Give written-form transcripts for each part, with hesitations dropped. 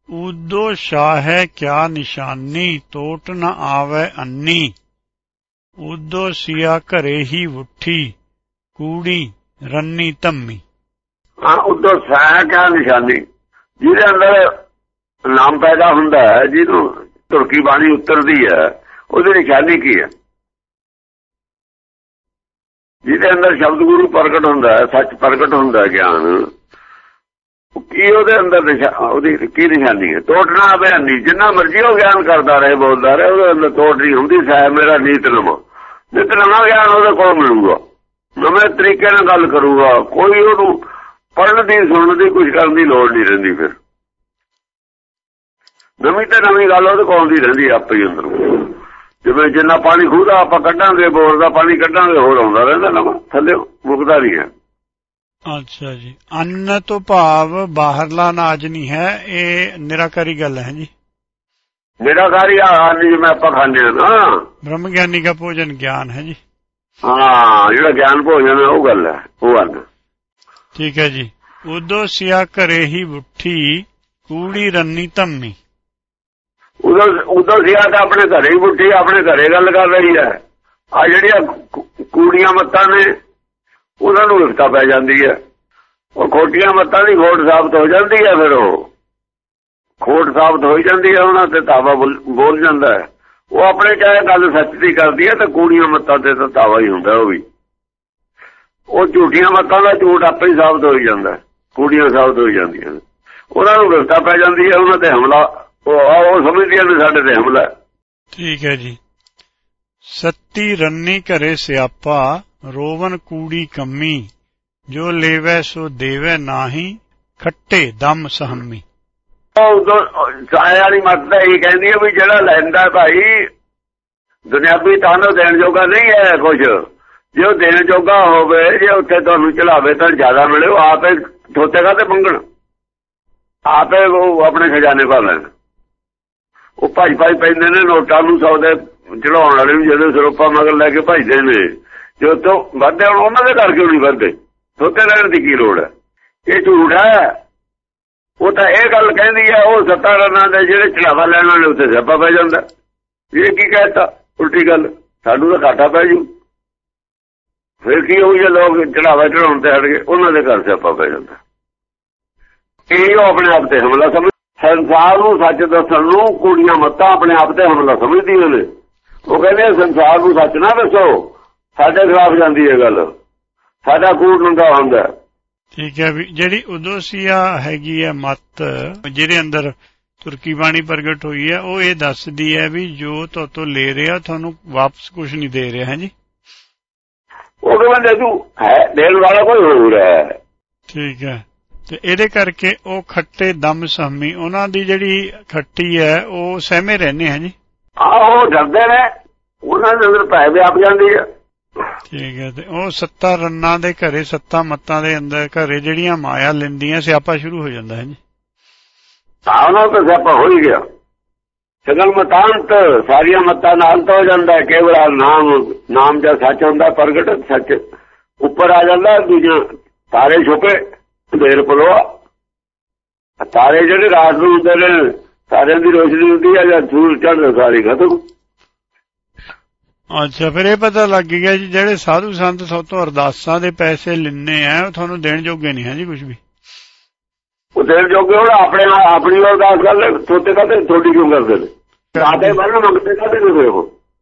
ऊदो शाहे क्या निशानी, टोट न आवे अन्नी। ऊदो सिया घरे ही उठी, कूड़ी रन्नी धम्मी। हाँ, उदो शाह क्या निशानी, जिहदे अंदर नाम पैदा हुंदा है, जिहनूं तुरकी बाणी उतरदी है, ਉਹਦੀ ਨਿਸ਼ਾਨੀ ਕੀ ਹੈ? ਜਿਹਦੇ ਅੰਦਰ ਸ਼ਬਦ ਗੁਰੂ ਪ੍ਰਗਟ ਹੁੰਦਾ ਹੈ, ਸੱਚ ਪ੍ਰਗਟ ਹੁੰਦਾ ਹੈ, ਗਿਆਨ ਕੀ ਉਹਦੇ ਅੰਦਰ ਉਹਦੀ ਕੀ ਨਿਸ਼ਾਨੀ ਹੈ? ਤੋੜਨਾ ਬਿਆਨੀ, ਜਿੰਨਾ ਮਰਜ਼ੀ ਉਹ ਗਿਆਨ ਕਰਦਾ ਰਹੇ, ਬੋਲਦਾ ਰਹੇ, ਉਹਦੇ ਅੰਦਰ ਤੋੜ ਨਹੀਂ ਹੁੰਦੀ। ਸਾਹਿਬ ਮੇਰਾ ਨੀਤ ਨਵਾਂ ਗਿਆਨ ਉਹਦੇ ਕੋਲ ਮਿਲੂਗਾ, ਨਵੇਂ ਤਰੀਕੇ ਨਾਲ ਗੱਲ ਕਰੂਗਾ, ਕੋਈ ਉਹਨੂੰ ਪੜ੍ਹਨ ਦੀ ਸੁਣਨ ਦੀ ਕੁਝ ਕਰਨ ਦੀ ਲੋੜ ਨਹੀਂ ਰਹਿੰਦੀ। ਫਿਰ ਨਵੀਂ ਤੇ ਨਵੀਂ ਗੱਲ ਉਹਦੇ ਕੋਲ ਦੀ ਰਹਿੰਦੀ ਆਪੇ ਹੀ ਅੰਦਰੋਂ। ਜਿਵੇਂ ਜਿੰਨਾ ਪਾਣੀ ਖੂਹਦਾ ਆਪਾਂ ਕੱਢਾਂਗੇ, ਬੋਰ ਦਾ ਪਾਣੀ ਕੱਢਾਂਗੇ, ਹੋਰ ਆਉਂਦਾ ਰਹਿੰਦਾ ਨਵਾਂ, ਥੱਲੇ ਮੁੱਕਦਾ ਨਹੀਂ ਹੈ। ਅੱਛਾ ਜੀ, ਅੰਨ ਤੋਂ ਭਾਵ ਬਾਹਰਲਾ ਅਨਾਜ ਨਹੀਂ ਹੈ, ਇਹ ਨਿਰਾਕਾਰੀ ਗੱਲ ਹੈ ਜੀ। ਨਿਰਾਕਾਰੀ ਅੰਨ ਜਿਵੇਂ ਆਪਾਂ ਖਾਂਦੇ ਹਾਂ ਨਾ, ਬ੍ਰਹਮ ਗਿਆਨੀ ਦਾ ਭੋਜਨ ਗਿਆਨ ਹੈ ਜੀ। ਹਾਂ, ਜਿਹੜਾ ਗਿਆਨ ਭੋਜਨ ਹੈ ਉਹ ਗੱਲ ਹੈ, ਉਹ ਅੰਨ। ਠੀਕ ਹੈ ਜੀ। ਉਦੋਂ ਸਿਆ ਘਰੇ ਹੀ ਉੱਠੀ, ਕੂੜੀ ਰੰਨੀ ਧੰਮੀ। ਉਦੋਂ ਸਿਆ ਤਾਂ ਆਪਣੇ ਘਰੇ ਹੀ ਬੁੱਢੀ, ਆਪਣੇ ਘਰੇ ਗੱਲ ਕਰ ਰਹੀ ਹੈ। ਆ ਜਿਹੜੀਆਂ ਕੂੜੀਆਂ ਮੱਤਾਂ ਨੇ ਉਹਨਾਂ ਨੂੰ ਵਿਫਤਾ ਪੈ ਜਾਂਦੀ ਹੈ। ਉਹ ਖੋਟੀਆਂ ਮੱਤਾਂ ਦੀ ਖੋਟ ਸਾਬਤ ਹੋ ਜਾਂਦੀ ਹੈ, ਫਿਰ ਉਹ ਖੋਟ ਸਾਬਤ ਹੋ ਜਾਂਦੀ ਹੈ, ਉਹਨਾਂ ਤੇ ਤਾਵਾ ਬੋਲ ਜਾਂਦਾ ਹੈ। ਉਹ ਆਪਣੇ ਚਾਹੇ ਗੱਲ ਸੱਚ ਦੀ ਕਰਦੀ ਹੈ ਤਾਂ ਕੂੜੀਆਂ ਮੱਤਾਂ ਤੇ ਤਾਂ ਤਾਵਾ ਹੀ ਹੁੰਦਾ। ਉਹ ਵੀ ਉਹ ਝੂਠੀਆਂ ਮੱਤਾਂ ਦਾ ਝੂਠ ਆਪੇ ਹੀ ਸਾਬਤ ਹੋ ਜਾਂਦਾ, ਕੂੜੀਆਂ ਸਾਬਤ ਹੋ ਜਾਂਦੀਆਂ, ਉਹਨਾਂ ਨੂੰ ਵਿਫਤਾ ਪੈ ਜਾਂਦੀ ਹੈ, ਉਹਨਾਂ ਤੇ ਹਮਲਾ, ਉਹ ਸਮਝਦੀਆਂ ਨੇ ਸਾਡੇ ਤੇ ਹਮਲਾ। ਠੀਕ ਹੈ ਜੀ। ਸੱਤੀ ਰੰਨੀ ਘਰੇ ਸਿਆਪਾ, ਰੋਵਨ ਕੂੜੀ ਕੰਮੀ। ਜੋ ਲੇਵੈ ਸੋ ਦੇਵੈ ਨਾਹੀ, ਖੱਟੇ ਦਮ ਸਹਮੀ। ਸਾਇਆ ਵਾਲੀ ਮੱਤ ਤਾਂ ਇਹ ਕਹਿੰਦੀ ਹੈ ਵੀ ਜਿਹੜਾ ਲੈਂਦਾ ਭਾਈ ਦੁਨਿਆਵੀ ਤਾਨੋ ਦੇਣ ਜੋਗਾ ਨਹੀਂ ਹੈ ਕੁਛ। ਜੇ ਉਹ ਦੇਣ ਜੋਗਾ ਹੋਵੇ, ਜੇ ਉੱਥੇ ਤੁਹਾਨੂੰ ਚੜਾਵੇ ਤਾਂ ਜ਼ਿਆਦਾ ਮਿਲੇ, ਉਹ ਆਪੇ ਥੋਤੇਗਾ ਤੇ ਮੰਗਣ, ਆਪੇ ਉਹ ਆਪਣੇ ਖਜ਼ਾਨੇ ਭਰ ਲੈਣ। ਉਹ ਭੱਜ ਪੈਂਦੇ ਨੇ ਨੋਟਾਂ ਨੂੰ, ਸੌਦੇ ਚੜਾਉਣ ਵਾਲੇ ਵੀ ਜਦੋਂ ਸਰੋਪਾ ਮਗਰ ਲੈ ਕੇ ਭੱਜਦੇ ਨੇ। ਜੋ ਤੋਂ ਵੱਧਦੇ ਹੁਣ ਉਹਨਾਂ ਦੇ ਕਰਕੇ ਨਹੀਂ ਵੱਧਦੇ, ਥੋਤੇ ਰਹਿਣ ਦੀ ਕੀ ਲੋੜ ਹੈ? ਇਹ ਝੂਠ ਹੈ। ਉਹ ਤਾਂ ਇਹ ਗੱਲ ਕਹਿੰਦੀ ਹੈ, ਉਹ 7 ਰਨਾਂ ਦੇ ਜਿਹੜੇ ਚੜਾਵਾ ਲੈਣ ਵਾਲੇ ਉੱਥੇ ਸਿਆਪਾ ਪੈ ਜਾਂਦਾ। ਇਹ ਕੀ ਕਹਿਤਾ ਉਲਟੀ ਗੱਲ, ਸਾਨੂੰ ਤਾਂ ਘਾਟਾ ਪੈ ਜੂ। ਫਿਰ ਕੀ ਹੋਊ ਜੇ ਲੋਕ ਚੜਾਵਾ ਚੜਾਉਣ ਤੇ ਹਟ ਗਏ, ਉਹਨਾਂ ਦੇ ਘਰ ਸਿਆਪਾ ਪੈ ਜਾਂਦਾ। ਇਹ ਉਹ ਆਪਣੇ ਆਪ ਤੇ ਹਮਲਾ ਸਮਝ, ਸੰਸਾਰ ਨੂੰ ਸੱਚ ਦੱਸਣ ਨੂੰ ਕੁੜੀਆਂ ਮੱਤਾਂ ਆਪਣੇ ਆਪ ਤੇ ਹਮਲਾ ਸਮਝਦੀਆਂ ਨੇ। ਉਹ ਕਹਿੰਦੇ ਸੰਸਾਰ ਨੂੰ ਸੱਚ ਨਾ ਦੱਸੋ, ਸਾਡੇ ਖਿਲਾਫ ਜਾਂਦੀ ਹੈ ਗੱਲ, ਸਾਡਾ ਕੂੜ ਨੰਗਾ ਹੁੰਦਾ। ਠੀਕ ਹੈ। ਵੀ ਜਿਹੜੀ ਉਦੋਸੀਆ ਹੈਗੀ ਹੈ ਮੱਤ, ਜਿਹਦੇ ਅੰਦਰ ਤੁਰਕੀ ਬਾਣੀ ਪ੍ਰਗਟ ਹੋਈ ਹੈ, ਉਹ ਇਹ ਦੱਸਦੀ ਹੈ ਵੀ ਜੋ ਤੁਹਾਤੋਂ ਲੈ ਰਿਹਾ ਤੁਹਾਨੂੰ ਵਾਪਸ ਕੁਝ ਨਹੀਂ ਦੇ ਰਿਹਾ ਹੈ ਜੀ। ਉਹ ਕਹਿੰਦੇ ਤੂੰ ਹੈ ਦੇਣ ਵਾਲਾ ਕੋਈ ਹੋਰ ਹੈ। ਠੀਕ ਹੈ। ਤੇ ਇਹਦੇ ਕਰਕੇ ਉਹ ਖੱਟੇ ਦਮ ਸਹਮੀ, ਉਹਨਾਂ ਦੀ ਜਿਹੜੀ ਖੱਟੀ ਹੈ ਉਹ ਸਹਿਮੇ ਰਹਿੰਦੇ ਹੈ ਜੀ। ਆਹੋ ਡਰਦੇ ਨੇ, ਉਹਨਾਂ ਦੇ ਅੰਦਰ ਭੈ ਵਿਆਪ ਜਾਂਦੀ ਹੈ। ਠੀਕ ਹੈ। ਤੇ ਉਹ 7 ਰੰਨਾਂ ਦੇ ਘਰੇ, 7 ਮੱਤਾਂ ਦੇ ਅੰਦਰ ਘਰੇ ਜਿਹੜੀਆਂ ਮਾਇਆ ਲੈਂਦੀਆਂ, ਸਿਆਪਾ ਸ਼ੁਰੂ ਹੋ ਜਾਂਦਾ ਹੈ ਜੀ। ਉਹਨਾਂ ਤੋਂ ਸਿਆਪਾ ਹੋ ਹੀ ਗਿਆ। ਸਗਲ ਮਤਾਂਤ ਸਾਰੀਆਂ ਮੱਤਾਂ ਨਾਲ ਤਾਂ ਹੋ ਜਾਂਦਾ, ਕੇਵਲ ਨਾਮ ਜਾਂ ਸੱਚ ਹੁੰਦਾ ਪ੍ਰਗਟ, ਸੱਚ ਉੱਪਰ ਆ ਜਾਂਦਾ। ਦੂਜਾ ਤਾਰੇ ਛੁਪੇ ਦੇਰ ਪਲੋਆ, ਤਾਰੇ ਜਿਹੜੇ ਰਾਤ ਨੂੰ ਹੁੰਦੇ ਨੇ, ਤਾਰਿਆਂ ਦੀ ਰੋਸ਼ਨੀ ਹੁੰਦੀ ਹੈ, ਜਾਂ ਸੂਰਜ ਚੜ੍ਹਦਾ ਸਾਰੀ ਖਤਮ। ਅੱਛਾ, ਫਿਰ ਇਹ ਪਤਾ ਲੱਗ ਗਿਆ ਜੀ ਜਿਹੜੇ ਸਾਧੂ ਸੰਤ ਸਭ ਤੋਂ ਅਰਦਾਸਾਂ ਦੇ ਪੈਸੇ ਲੈਣੇ ਆ, ਉਹ ਤੁਹਾਨੂੰ ਦੇਣ ਜੋਗੇ ਨਹੀਂ ਹੈ ਜੀ ਕੁਝ ਵੀ। ਉਹ ਦੇਣ ਜੋਗੇ ਹੁਣ ਆਪਣੇ ਆਪਣੀ ਅਰਦਾਸ ਕਰ ਲੈ, ਥੋਤੇ ਕਾਹਤੇ ਥੋੜੀ ਕਿਉਂ ਕਰਦੇ ਨੇ? ਆਦੇ ਮਰਨ ਮੰਗਦੇ ਕਾਹਤੇ ਨੇ ਉਹ?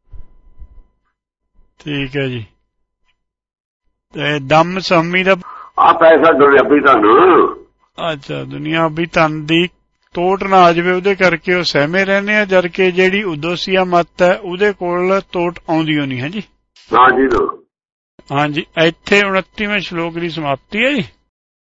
ਠੀਕ ਹੈ ਜੀ। ਤੇ ਦਮ ਸਹਮੀ ਦਾ ਆ ਪੈਸਾ ਦੁਨਿਆਵੀ ਧਨ। ਅੱਛਾ, ਦੁਨਿਆਵੀ ਧਨ ਦੀ ਤੋਟ ਨਾ ਆ ਜਾਵੇ, ਉਹਦੇ ਕਰਕੇ ਉਹ ਸਹਿਮੇ ਰਹਿੰਦੇ ਆ, ਜਦ ਕਿ ਜਿਹੜੀ ਉਦੋਸੀਆ ਮੱਤ ਹੈ ਉਹਦੇ ਕੋਲ ਤੋਟ ਆਉਂਦੀ ਨਹੀਂ ਹੈ ਜੀ। ਹਾਂਜੀ। ਇੱਥੇ 29ਵੇਂ ਸ਼ਲੋਕ ਦੀ ਸਮਾਪਤੀ ਹੈ ਜੀ।